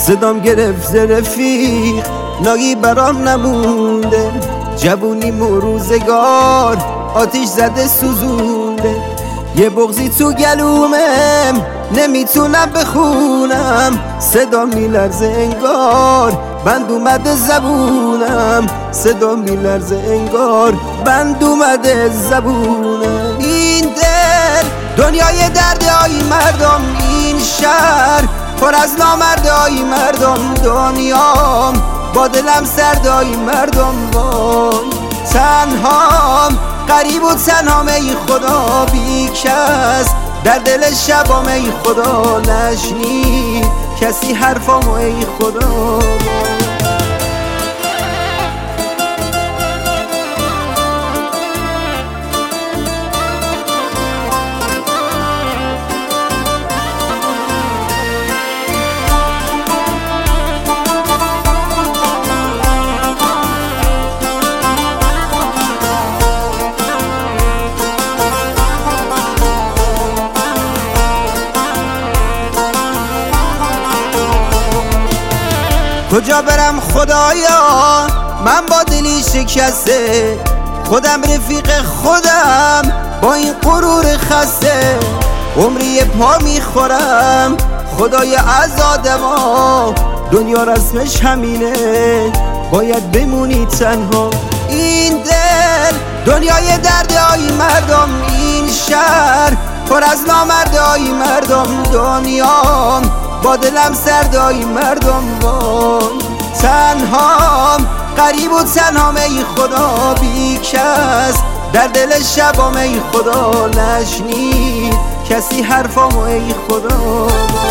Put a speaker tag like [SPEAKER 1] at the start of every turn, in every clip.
[SPEAKER 1] صدام گرفت رفیق ناگی برام نمونده، جوونیم و روزگار آتیش زده سوزونده. یه بغضی تو گلومم نمیتونم بخونم، صدا میلرزه انگار بند اومده زبونم، صدا میلرزه انگار بند اومده زبونم. این دل دنیای دردهای مردم، این شهر پر از نامردهای مردم، دنیام با دلم سردهای مردم. وای تنهام غریب و تنهام ای خدا، بی کس در دل شبام ای خدا، نشنید کسی حرفامو ای خدا. کجا برم خدایا من با دلی شکسته، خودم رفیق خودم با این غرور خسته. عمری پا میخورم خدای از آدما، دنیا رسمش همینه باید بمونی تنها. این دل دنیای دردهای مردم، این شهر پر از نامردهای مردم، دنیام با دلم سردهای مردم. وای تنهام غریب و تنهام ای خدا، بی کس در دل شبام ای خدا، نشنید کسی حرفامو ای خدا.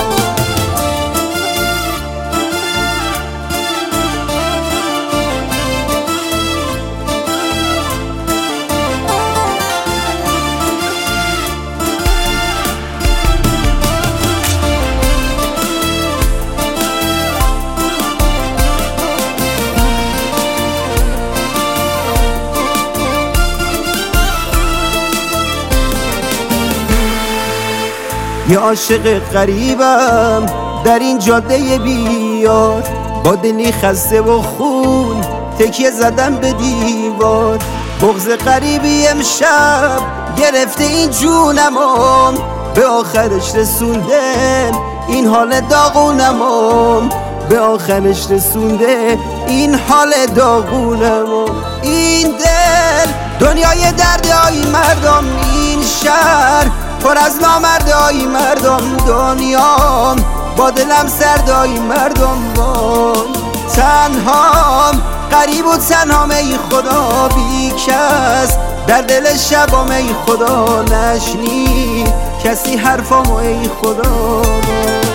[SPEAKER 1] یه عاشق غریبم در این جاده بیار، با دلی خسته و خون تکیه زدم به دیوار. بغض غریبی امشب گرفته این جونمم، به آخرش رسونده این حال داغونمم، به آخرش رسونده این حال داغونمم. این دل دنیای دردهای مردم، این شهر پر از نامردهای مردم، دنیام با دلم سردهای مردم. وای تنهام غریب و تنهام ای خدا، بی کس در دل شبام ای خدا، نشنید کسی حرفامو ای خدا.